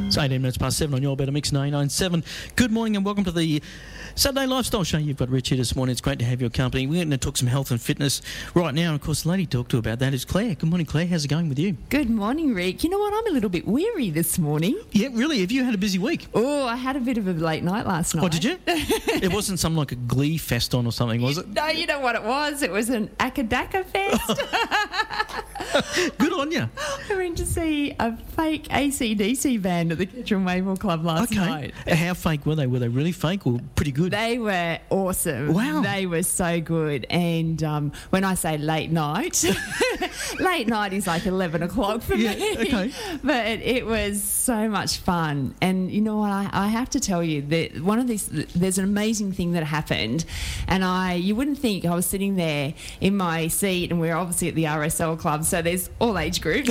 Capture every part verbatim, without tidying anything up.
It's eighteen minutes past seven on your Better Mix nine nine seven. Good morning and welcome to the Saturday Lifestyle Show. You've got Rich here this morning. It's great to have your company. We're going to talk some health and fitness right now. And of course, the lady to talk to about that is Claire. Good morning, Claire. How's it going with you? Good morning, Rick. You know what? I'm a little bit weary this morning. Yeah, really? Have you had a busy week? Oh, I had a bit of a late night last night. Oh, did you? It wasn't some like a Glee fest on or something, was it? No, you know what it was? It was an Akadaka fest. Good on you. I went to see a fake A C D C band at the Kitchener Maple Club last okay. night. How fake were they? Were they really fake or pretty good? They were awesome. Wow. They were so good. And um, when I say late night, late night is like eleven o'clock for yeah, me. Okay. But it, it was so much fun. And you know what? I, I have to tell you that one of these, there's an amazing thing that happened. And I, you wouldn't think, I was sitting there in my seat, and we're obviously at the R S L club, so there's all age groups,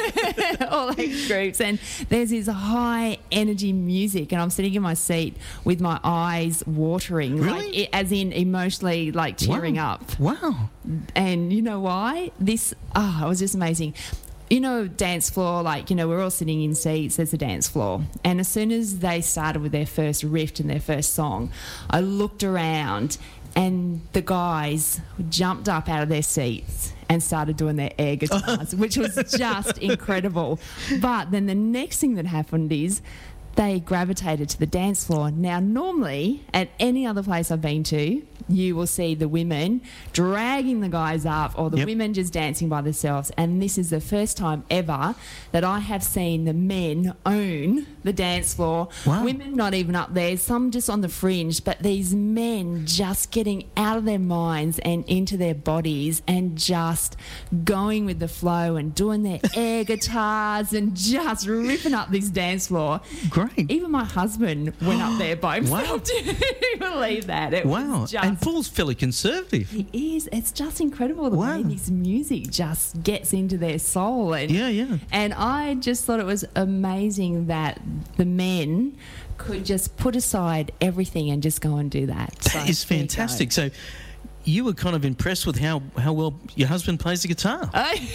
all age groups. And there's this high energy music, and I'm sitting in my seat with my eyes watering, really? like, it, as in emotionally, like tearing wow. up. Wow. And you know why? This, oh, it was just amazing. You know, dance floor, like, you know, we're all sitting in seats, there's a dance floor. And as soon as they started with their first riff and their first song, I looked around and the guys jumped up out of their seats and started doing their air guitars, which was just incredible. But then the next thing that happened is they gravitated to the dance floor. Now, normally, at any other place I've been to, you will see the women dragging the guys up, or the yep. women just dancing by themselves. And this is the first time ever that I have seen the men own the dance floor. Wow. Women not even up there, some just on the fringe, but these men just getting out of their minds and into their bodies and just going with the flow and doing their air guitars and just ripping up this dance floor. Great. Even my husband went up there by himself. Wow. Do you believe that? It wow. was just, and Paul's fairly conservative. he is. It's just incredible the wow. way this music just gets into their soul. And, yeah, yeah. And I just thought it was amazing that the men could just put aside everything and just go and do that. That so, is fantastic. So you were kind of impressed with how, how well your husband plays the guitar. I,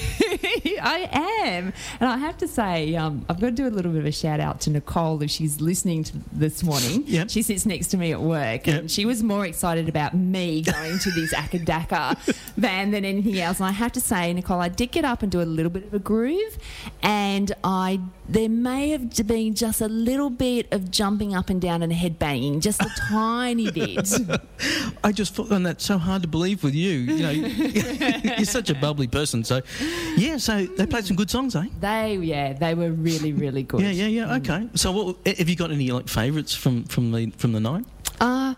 I am. And I have to say, um, I've got to do a little bit of a shout out to Nicole if she's listening to this morning. Yep. She sits next to me at work, yep. and she was more excited about me going to this Akadaka band than anything else. And I have to say, Nicole, I did get up and do a little bit of a groove, and I there may have been just a little bit of jumping up and down and headbanging, just a tiny bit. I just found that so hard to believe with you. You know, you're such a bubbly person. So, yeah. So they played some good songs, eh? They, yeah, they were really, really good. Yeah, yeah, yeah. Okay. So, what have you got any like favourites from from the from the night? Uh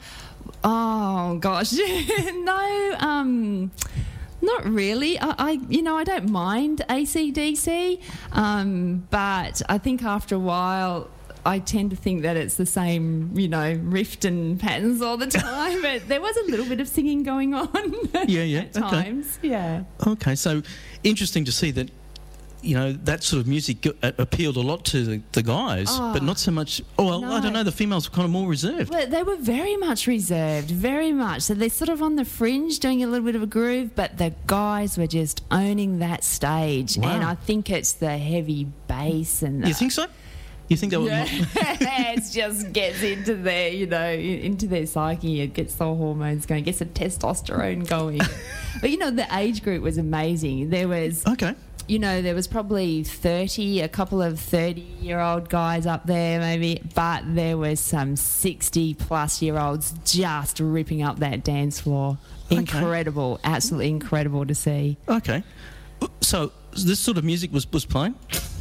oh gosh, no. Um. Not really. I, I, you know, I don't mind A C D C, um, but I think after a while I tend to think that it's the same, you know, riff and patterns all the time. But there was a little bit of singing going on. Yeah, yeah. at times. Okay. Yeah. Okay, so interesting to see that. You know, that sort of music g- appealed a lot to the, the guys, oh, but not so much. Oh, well, no. I don't know. The females were kind of more reserved. Well, they were very much reserved, very much. So they're sort of on the fringe, doing a little bit of a groove, but the guys were just owning that stage. Wow. And I think it's the heavy bass and the, You think so? You think they were? yeah, More... it just gets into their, you know, into their psyche. It gets the hormones going, gets the testosterone going. But you know, the age group was amazing. There was Okay. You know, there was probably thirty, a couple of thirty-year-old guys up there maybe, but there was some sixty-plus-year-olds just ripping up that dance floor. Okay. Incredible, absolutely incredible to see. Okay. So this sort of music was, was playing?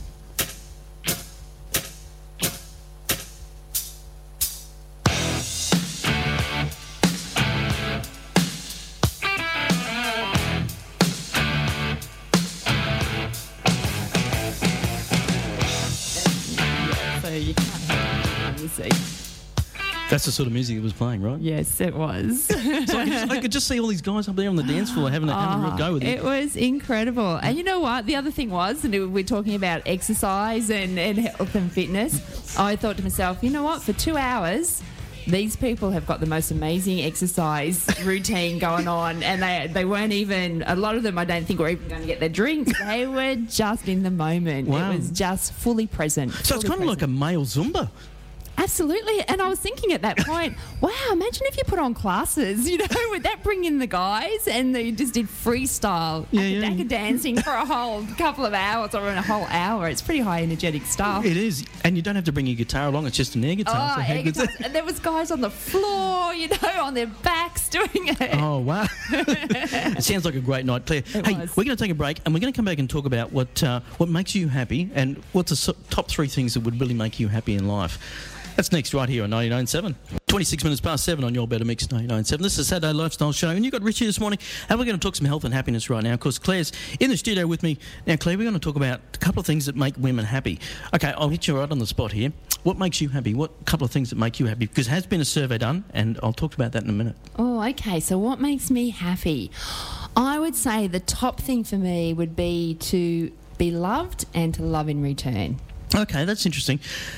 You can't have the seat. That's the sort of music that was playing, right? Yes, it was. So I, could just, I could just see all these guys up there on the dance floor having a, having a real go with it. It was incredible. And you know what? The other thing was, and we're talking about exercise and, and health and fitness, I thought to myself, you know what? For two hours, these people have got the most amazing exercise routine going on, and they they weren't even, a lot of them I don't think were even going to get their drinks. They were just in the moment. Wow. It was just fully present. So it's kind of like a male Zumba. Absolutely. And I was thinking at that point, wow, imagine if you put on classes, you know, would that bring in the guys and they just did freestyle Yeah, academic yeah. dancing for a whole couple of hours or in a whole hour? It's pretty high energetic stuff. It is. And you don't have to bring your guitar along. It's just an air guitar. Oh, so how air good's that? guitars. And there was guys on the floor, you know, on their backs doing it. Oh, wow. It sounds like a great night, Claire. It hey, was. we're going to take a break and we're going to come back and talk about what uh, what makes you happy and what's the so- top three things that would really make you happy in life. That's next right here on ninety-nine point seven. twenty-six minutes past seven on your Better Mix ninety-nine point seven. This is a Saturday Lifestyle Show, and you've got Rich here this morning, and we're going to talk some health and happiness right now. Of course, Claire's in the studio with me. Now, Claire, we're going to talk about a couple of things that make women happy. Okay, I'll hit you right on the spot here. What makes you happy? What couple of things that make you happy? Because there has been a survey done, and I'll talk about that in a minute. Oh, okay. So what makes me happy? I would say the top thing for me would be to be loved and to love in return. Okay, that's interesting.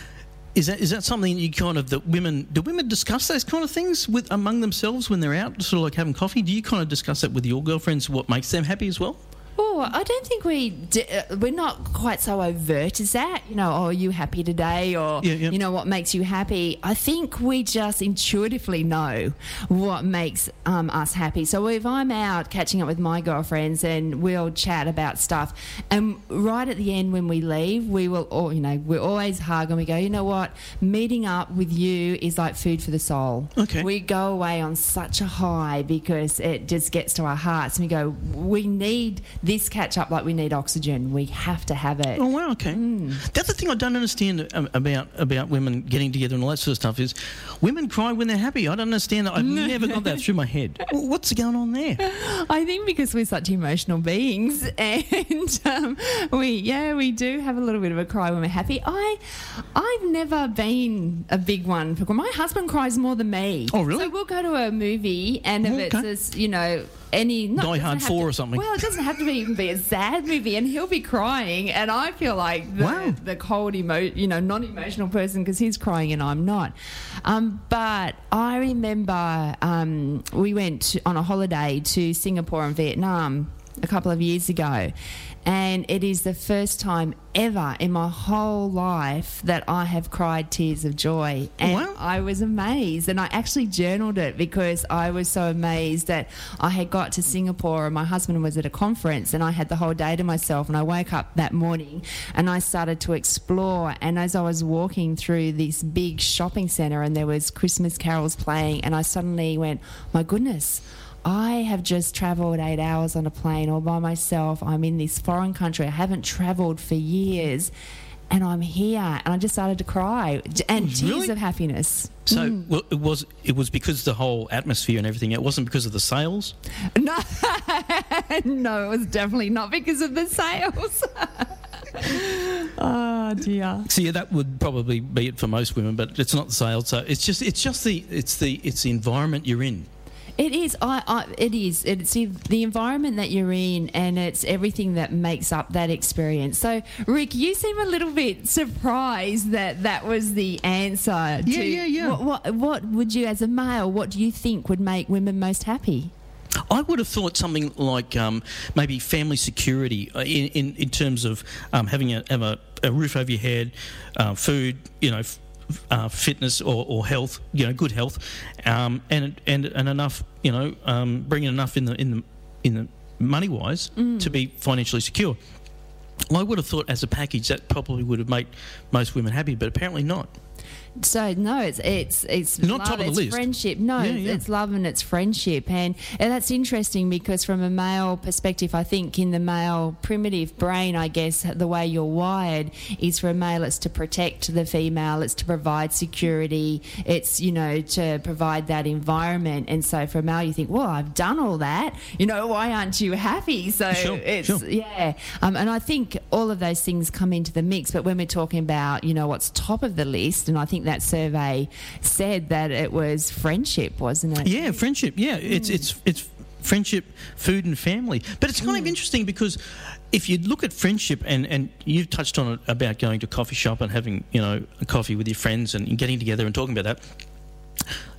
Is that is that something you kind of, that women, do women discuss those kind of things with among themselves when they're out, sort of like having coffee? Do you kind of discuss that with your girlfriends, what makes them happy as well? Oh, I don't think we d- uh, we're not quite so overt as that. You know, oh, are you happy today? Or, Yeah, yeah. you know, what makes you happy? I think we just intuitively know what makes um, us happy. So if I'm out catching up with my girlfriends and we'll chat about stuff, and right at the end when we leave, we will all, you know, we always hug and we go, you know what, meeting up with you is like food for the soul. Okay. We go away on such a high because it just gets to our hearts and we go, we need this catch up like we need oxygen. We have to have it. Oh, wow, okay. That's the thing I don't understand um, about about women getting together and all that sort of stuff is women cry when they're happy. I don't understand that. I've never got that through my head. Well, what's going on there? I think because we're such emotional beings, and um, we yeah we do have a little bit of a cry when we're happy. I I've never been a big one. My husband cries more than me. Oh, really? So we'll go to a movie, and if Oh, it's okay. this, you know. Any not, Die it Hard doesn't have four to- or something. Well, it doesn't have to be, even be a sad movie, and he'll be crying, and I feel like the, Wow. the cold, emo, you know, non-emotional person because he's crying and I'm not. Um, but I remember um, we went on a holiday to Singapore and Vietnam a couple of years ago, and it is the first time ever in my whole life that I have cried tears of joy. And Wow. I was amazed, and I actually journaled it because I was so amazed that I had got to Singapore and my husband was at a conference and I had the whole day to myself, and I woke up that morning and I started to explore, and as I was walking through this big shopping centre and there was Christmas carols playing, and I suddenly went, my goodness, I have just travelled eight hours on a plane all by myself. I'm in this foreign country. I haven't travelled for years, and I'm here. And I just started to cry, and tears Really? of happiness. So well, it was it was because the whole atmosphere and everything. It wasn't because of the sales. No, no, it was definitely not because of the sales. Oh dear. So yeah, that would probably be it for most women, but it's not the sales. So it's just it's just the it's the it's the environment you're in. It is. I, I, it is. It's the, the environment that you're in, and it's everything that makes up that experience. So, Rick, you seem a little bit surprised that that was the answer. Yeah, to, yeah, yeah. What, what, what would you, as a male, what do you think would make women most happy? I would have thought something like um, maybe family security uh, in, in in terms of um, having a, have a, a roof over your head, uh, food, you know. F- Uh, fitness or, or health, you know, good health, um, and and and enough, you know, um, bringing enough in the in the in the money wise Mm. to be financially secure. Well, I would have thought as a package that probably would have made most women happy, but apparently not. So no, it's it's it's Not love, top of the it's list. friendship. No, Yeah, yeah. it's love and it's friendship, and and that's interesting because from a male perspective, I think in the male primitive brain, I guess the way you're wired is for a male, it's to protect the female, it's to provide security, it's you know to provide that environment, and so for a male, you think, well, I've done all that, you know, why aren't you happy? So Sure, it's sure. yeah, um, and I think all of those things come into the mix. But when we're talking about you know what's top of the list, and I think that survey said that it was friendship, wasn't it? Yeah, friendship. Yeah, it's it's it's friendship, food, and family. But it's kind of interesting because if you look at friendship, and, and you've touched on it about going to a coffee shop and having you know a coffee with your friends and getting together and talking about that.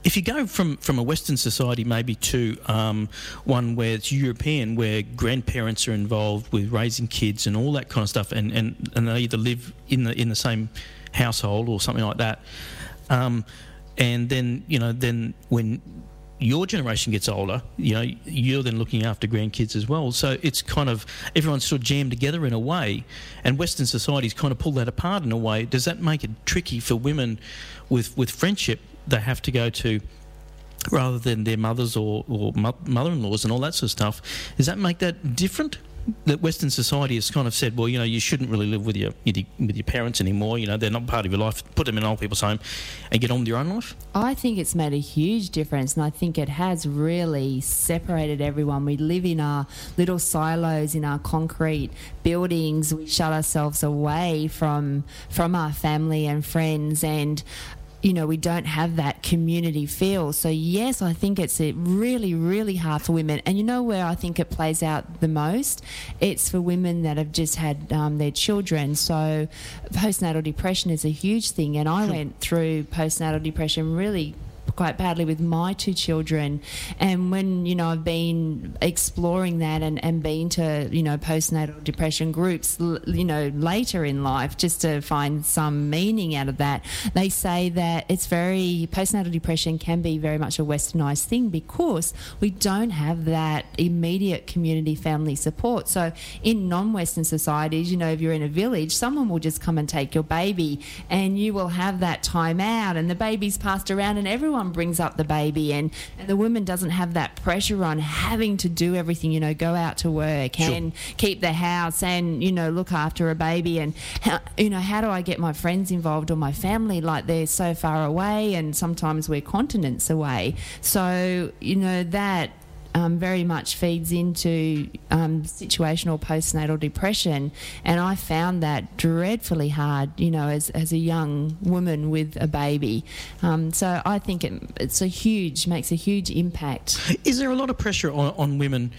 if you go from, from a Western society maybe to um, one where it's European, where grandparents are involved with raising kids and all that kind of stuff, and, and, and they either live in the in the same household or something like that, um, and then you know then when your generation gets older, you know, you're then looking after grandkids as well. So it's kind of, everyone's sort of jammed together in a way, and Western society's kind of pulled that apart in a way. Does that make it tricky for women with, with friendship? They have to go to, rather than their mothers or, or mo- mother-in-laws and all that sort of stuff. Does that make that different? That Western society has kind of said, well, you know, you shouldn't really live with your with your parents anymore. You know, they're not part of your life. Put them in an old people's home and get on with your own life. I think it's made a huge difference, and I think it has really separated everyone. We live in our little silos, in our concrete buildings. We shut ourselves away from from our family and friends, and you know, we don't have that community feel. So yes, I think it's really, really hard for women. And you know where I think it plays out the most? It's for women that have just had um, their children. So postnatal depression is a huge thing. And I went through postnatal depression really quite badly with my two children, and when you know I've been exploring that and, and been to you know postnatal depression groups l- you know later in life just to find some meaning out of that, they say that it's very postnatal depression can be very much a westernized thing because we don't have that immediate community family support. So in non-Western societies, you know if you're in a village, someone will just come and take your baby and you will have that time out and the baby's passed around and everyone brings up the baby, and, and the woman doesn't have that pressure on having to do everything, you know, go out to work Sure. and keep the house and, you know, look after a baby. And, how, you know, how do I get my friends involved or my family? Like they're so far away and sometimes we're continents away. So, you know, that Um, very much feeds into um, situational postnatal depression, and I found that dreadfully hard, you know, as, as a young woman with a baby. Um, so I think it, it's a huge, makes a huge impact. Is there a lot of pressure on, on women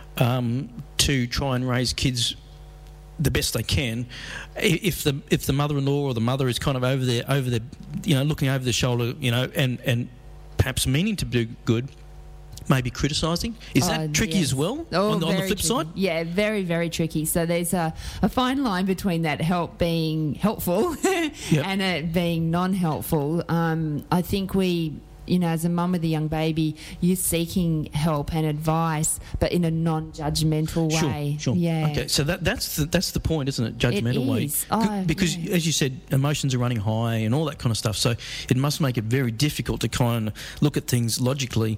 um, to try and raise kids the best they can, if the if the mother-in-law or the mother is kind of over there, over the, you know, looking over the shoulder, you know, and, and perhaps meaning to do good, maybe criticising? Is that Oh, tricky yes. as well Oh, on, the- on the very flip tricky. side? Yeah, very, very tricky. So there's a, a fine line between that help being helpful Yep. and it being non-helpful. Um, I think we, you know, as a mum with a young baby, you're seeking help and advice, but in a non-judgmental way. Sure, sure. Yeah. Okay, so that, that's the, that's the point, isn't it? Judgmental way. is. Oh, because, yeah. as you said, emotions are running high and all that kind of stuff. So it must make it very difficult to kind of look at things logically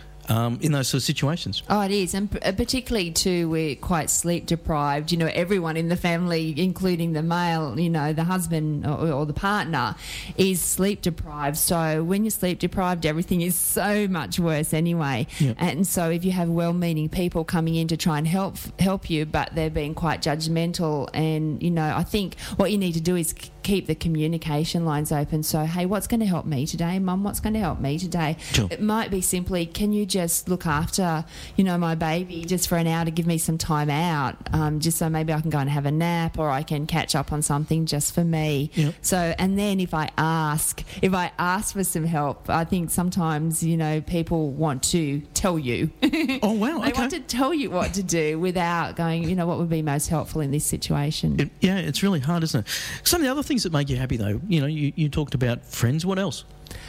Um, in those sort of situations. Oh, it is. And p- particularly, too, we're quite sleep deprived. You know, everyone in the family, including the male, you know, the husband or, or the partner, is sleep deprived. So when you're sleep deprived, everything is so much worse anyway. Yep. And so if you have well-meaning people coming in to try and help help you, but they're being quite judgmental, and, you know, I think what you need to do is c- keep the communication lines open. So, hey, what's going to help me today? Mum, what's going to help me today? Sure. It might be simply, can you just look after, you know, my baby just for an hour to give me some time out, um, just so maybe I can go and have a nap, or I can catch up on something just for me. Yep. So, and then if I ask, if I ask for some help, I think sometimes, you know, people want to tell you. Oh, wow, They okay. want to tell you what to do without going, you know, what would be most helpful in this situation. It, yeah, it's really hard, isn't it? Some of the other things that make you happy, though, you know, you, you talked about friends. What else?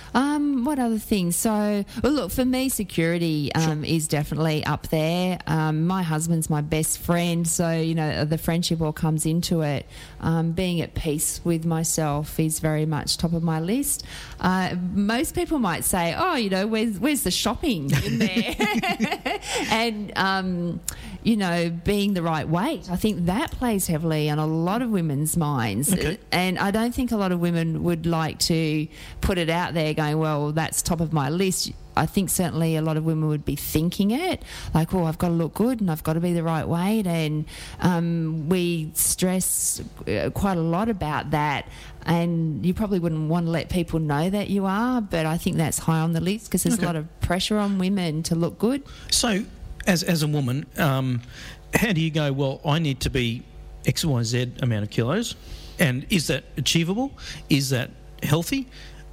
Um, what other things? So, well, look, for me, security um, is definitely up there. Um, my husband's my best friend, so, you know, the friendship all comes into it. Um, being at peace with myself is very much top of my list. Uh, most people might say, oh, you know, where's, where's the shopping in there? and, um, you know, being the right weight. I think that plays heavily on a lot of women's minds. Okay. And I don't think a lot of women would like to put it out there going, well, that's top of my list. I think certainly a lot of women would be thinking it, like, oh, I've got to look good and I've got to be the right weight. And um, we stress uh, quite a lot about that. And you probably wouldn't want to let people know that you are, but I think that's high on the list because there's Okay. a lot of pressure on women to look good. So, as as a woman, um, how do you go, well, I need to be X, Y, Z amount of kilos? And is that achievable? Is that healthy?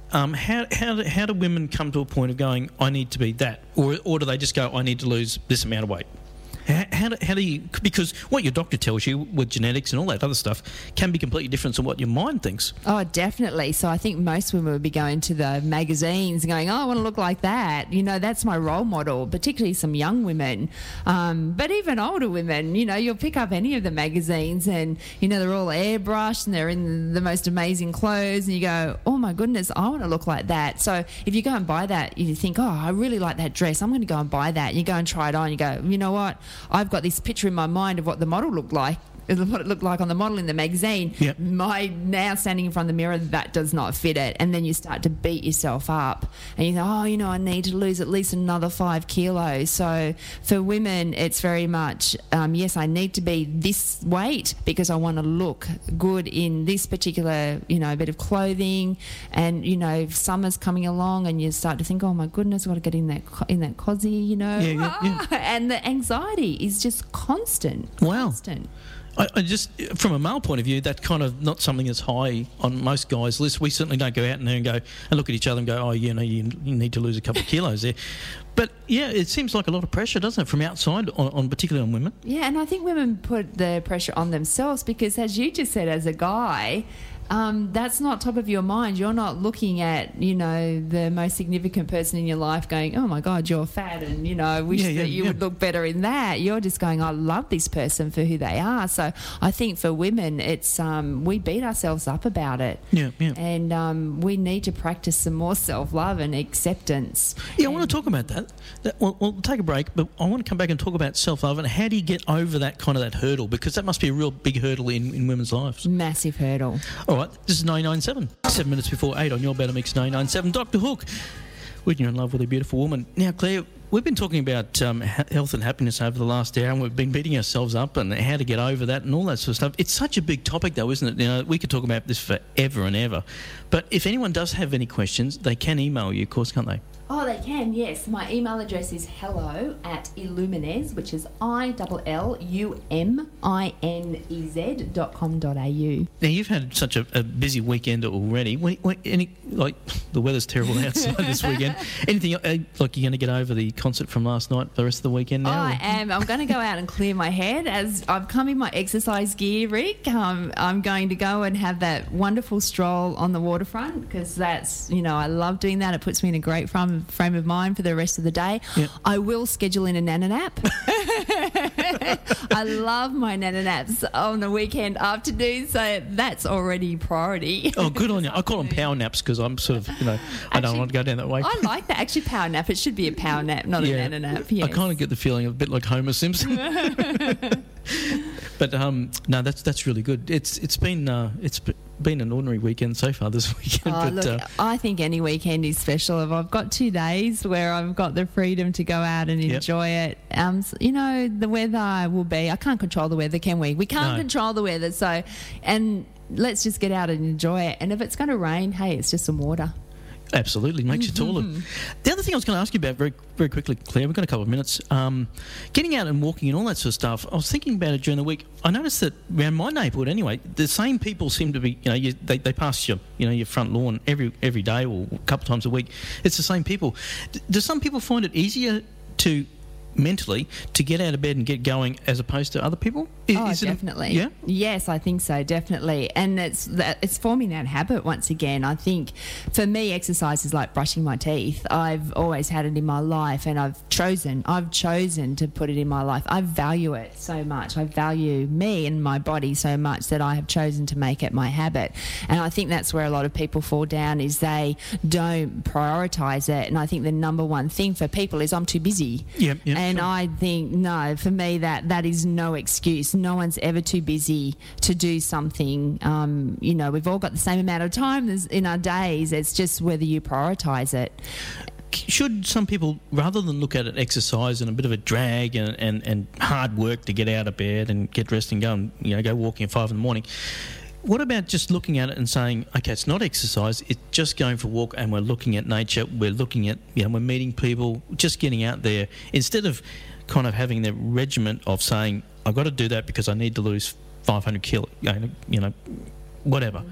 Um, how how do, how do women come to a point of going, I need to be that, or or do they just go, I need to lose this amount of weight? How, how, do, how do you... Because what your doctor tells you with genetics and all that other stuff can be completely different to what your mind thinks. Oh, definitely. So I think most women would be going to the magazines and going, oh, I want to look like that. You know, that's my role model, particularly some young women. Um, but even older women, you know, you'll pick up any of the magazines and, you know, they're all airbrushed and they're in the most amazing clothes and you go, oh, my goodness, I want to look like that. So if you go and buy that, you think, oh, I really like that dress. I'm going to go and buy that. And you go and try it on. You go, you know what? I've got this picture in my mind of what the model looked like, what it looked like on the model in the magazine. Yep. My now standing in front of the mirror, that does not fit it. And then you start to beat yourself up and you think, oh, you know, I need to lose at least another five kilos. So for women, it's very much, um, yes, I need to be this weight because I want to look good in this particular, you know, bit of clothing. And, you know, if summer's coming along and you start to think, oh, my goodness, I've got to get in that, in that cosy, you know. Yeah, yeah, yeah. And the anxiety is just constant. Wow. Constant. I, I just, from a male point of view, that's kind of not something that's high on most guys' lists. We certainly don't go out in there and go and look at each other and go, oh, you know, you, you need to lose a couple of kilos there. But, yeah, it seems like a lot of pressure, doesn't it, from outside, on, on particularly on women? Yeah, and I think women put the pressure on themselves because, as you just said, as a guy, um, that's not top of your mind. You're not looking at, you know, the most significant person in your life going, oh, my God, you're fat and, you know, I wish yeah, yeah, that you yeah. would look better in that. You're just going, I love this person for who they are. So I think for women, it's um, we beat ourselves up about it. Yeah, yeah. And um, we need to practice some more self-love and acceptance. Yeah, I and want to talk about that. that well, we'll take a break, but I want to come back and talk about self-love and how do you get over that kind of that hurdle, because that must be a real big hurdle in, in women's lives. Massive hurdle. All right, this is nine nine seven. Seven minutes before eight on your Better Mix nine nine seven. Doctor Hook, when you're in love with a beautiful woman. Now, Claire, we've been talking about um, health and happiness over the last hour, and we've been beating ourselves up and how to get over that and all that sort of stuff. It's such a big topic, though, isn't it? You know, we could talk about this forever and ever. But if anyone does have any questions, they can email you, of course, can't they? Oh, they can, yes. My email address is hello at Illuminez, which is I L L U M I N E Z dot com dot A U. Now, you've had such a, a busy weekend already. What, what, any, like, the weather's terrible outside this weekend. Anything, uh, like, you're going to get over the concert from last night the rest of the weekend now? I am. I'm going to go out and clear my head. As I've come in my exercise gear, Rick, um, I'm going to go and have that wonderful stroll on the waterfront because that's, you know, I love doing that. It puts me in a great frame, frame of mind for the rest of the day. Yep. I will schedule in a nana nap. I love my nana naps on the weekend afternoon, so that's already priority. Oh, good on you. I call them power naps because I'm sort of, you know, I Actually, don't want to go down that way. I like that. Actually, power nap. It should be a power nap, not Yeah. a nana nap. Yes. I kind of get the feeling of a bit like Homer Simpson. But um, no, that's that's really good. It's it's been uh, it's been an ordinary weekend so far this weekend. Oh, but, look, uh, I think any weekend is special. If I've got two days where I've got the freedom to go out and Yep. enjoy it, um, s- you know, the weather will be. I can't control the weather, can we? We can't No. control the weather. So, and let's just get out and enjoy it. And if it's going to rain, hey, it's just some water. Absolutely, makes you taller. The other thing I was going to ask you about very very quickly, Claire, we've got a couple of minutes. Um, getting out and walking and all that sort of stuff, I was thinking about it during the week. I noticed that around my neighbourhood anyway, the same people seem to be, you know, you, they, they pass your, you know, your front lawn every every day or a couple of times a week. It's the same people. D- do some people find it easier to mentally to get out of bed and get going as opposed to other people? Is, Oh, is it- definitely. yeah? Yes, I think so, definitely. And it's that it's forming that habit once again. I think for me, exercise is like brushing my teeth. I've always had it in my life, and I've chosen, I've chosen to put it in my life. I value it so much. I value me and my body so much that I have chosen to make it my habit. And I think that's where a lot of people fall down, is they don't prioritise it. And I think the number one thing for people is I'm too busy. Yep, yep, and sure. I think, no, for me, that that is no excuse. No one's ever too busy to do something. Um, you know, we've all got the same amount of time as in our days. It's just whether you prioritise it. Should some people, rather than look at it exercise and a bit of a drag and, and, and hard work to get out of bed and get dressed and go and, you know, go walking at five in the morning, what about just looking at it and saying, okay, it's not exercise, it's just going for a walk and we're looking at nature, we're looking at, you know, we're meeting people, just getting out there, instead of kind of having the regiment of saying, I've got to do that because I need to lose five hundred kilo, you know, you know, whatever.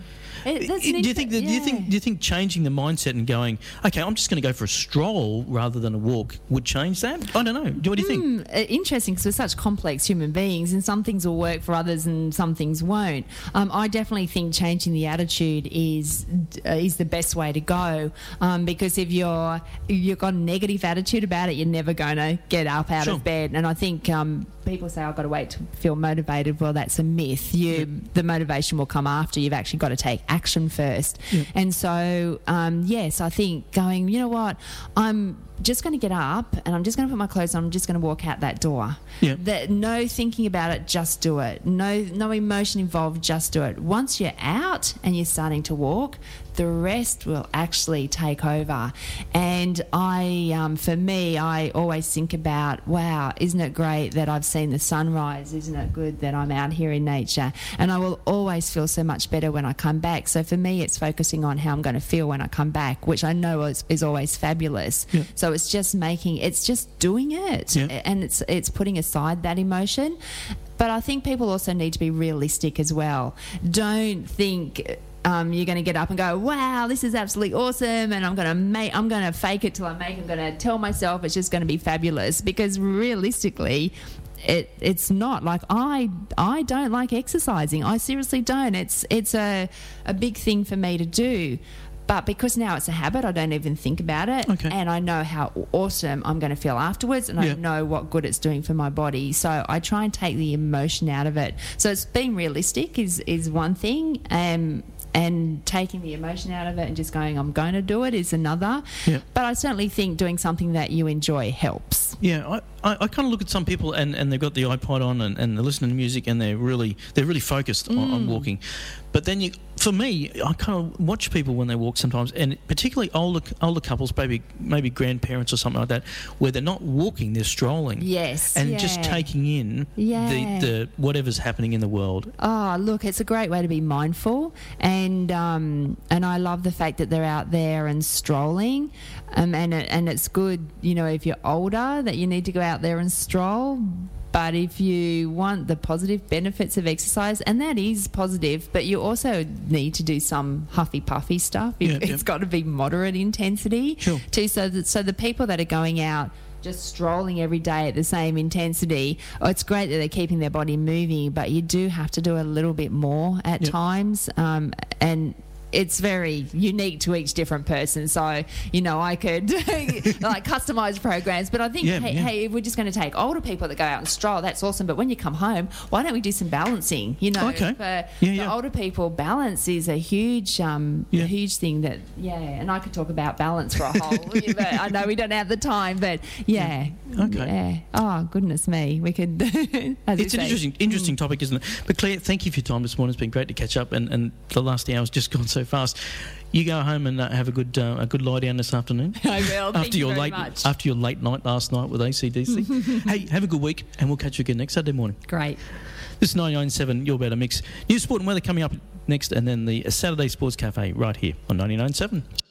It, that's do an you think that, inter- do you think yeah. do you think changing the mindset and going, okay, I'm just going to go for a stroll rather than a walk would change that? I don't know. What do you think? Mm, uh, interesting, because we're such complex human beings, and some things will work for others and some things won't. Um, I definitely think changing the attitude is uh, is the best way to go, um, because if you're if you've got a negative attitude about it, you're never going to get up out Sure. of bed. And I think um, people say, I've got to wait to feel motivated. Well, that's a myth. You Yeah. The motivation will come after. You've actually got to take action first. Yeah. And so, um, yes, I think going, you know what, I'm just going to get up and I'm just going to put my clothes on. I'm just going to walk out that door. Yeah. That, no thinking about it, just do it. No, no emotion involved, just do it. Once you're out and you're starting to walk, the rest will actually take over. And I, um, for me, I always think about, wow, isn't it great that I've seen the sunrise? Isn't it good that I'm out here in nature? And I will always feel so much better when I come back. So for me, it's focusing on how I'm going to feel when I come back, which I know is, is always fabulous. Yeah. So it's just making, it's just doing it. Yeah. And it's it's putting aside that emotion. But I think people also need to be realistic as well. Don't think um, you're going to get up and go, wow, this is absolutely awesome, and I'm going to make, I'm going to fake it till I make. I'm going to tell myself it's just going to be fabulous, because realistically, it it's not. Like I I don't like exercising. I seriously don't. It's it's a a big thing for me to do. But because now it's a habit, I don't even think about it. Okay. And I know how awesome I'm going to feel afterwards, and Yeah. I know what good it's doing for my body. So I try and take the emotion out of it. So it's being realistic is, is one thing, um, and taking the emotion out of it and just going, I'm going to do it, is another. Yeah. But I certainly think doing something that you enjoy helps. Yeah, I, I, I kind of look at some people and, and they've got the iPod on and, and they're listening to music and they're really they're really focused on, on walking. But then you, for me, I kind of watch people when they walk sometimes, and particularly older older couples, maybe maybe grandparents or something like that, where they're not walking, they're strolling. Yes. And yeah. just taking in Yeah. the, the whatever's happening in the world. Oh, look, it's a great way to be mindful, and um, and I love the fact that they're out there and strolling, um, and it, and it's good, you know, if you're older, that you need to go out there and stroll. But if you want the positive benefits of exercise, and that is positive, but you also need to do some huffy puffy stuff. Yeah, It's yeah. got to be moderate intensity Sure. too. So that, so the people that are going out just strolling every day at the same intensity, oh, it's great that they're keeping their body moving, but you do have to do a little bit more at Yep. times, um, and it's very unique to each different person. So, you know, I could like customise programs, but I think, Yeah, hey, yeah. hey, if we're just going to take older people that go out and stroll, that's awesome. But when you come home, why don't we do some balancing? You know, Okay. for, Yeah, for yeah. older people, balance is a huge, um, Yeah. a huge thing that, yeah. And I could talk about balance for a whole. But I know we don't have the time, but yeah, Okay. yeah. Oh goodness me, we could. as It's you an say. interesting interesting topic, isn't it? But Claire, thank you for your time this morning. It's been great to catch up, and, and the last hour's just gone so fast. You go home and uh, have a good uh, a good lie down this afternoon. I will. Thank after you your very late much. after your late night last night with A C D C. Hey, have a good week, and we'll catch you again next Saturday morning. Great. This is ninety-nine point seven, Your Better Mix. News, sport and weather coming up next, and then the Saturday Sports Cafe right here on ninety-nine point seven.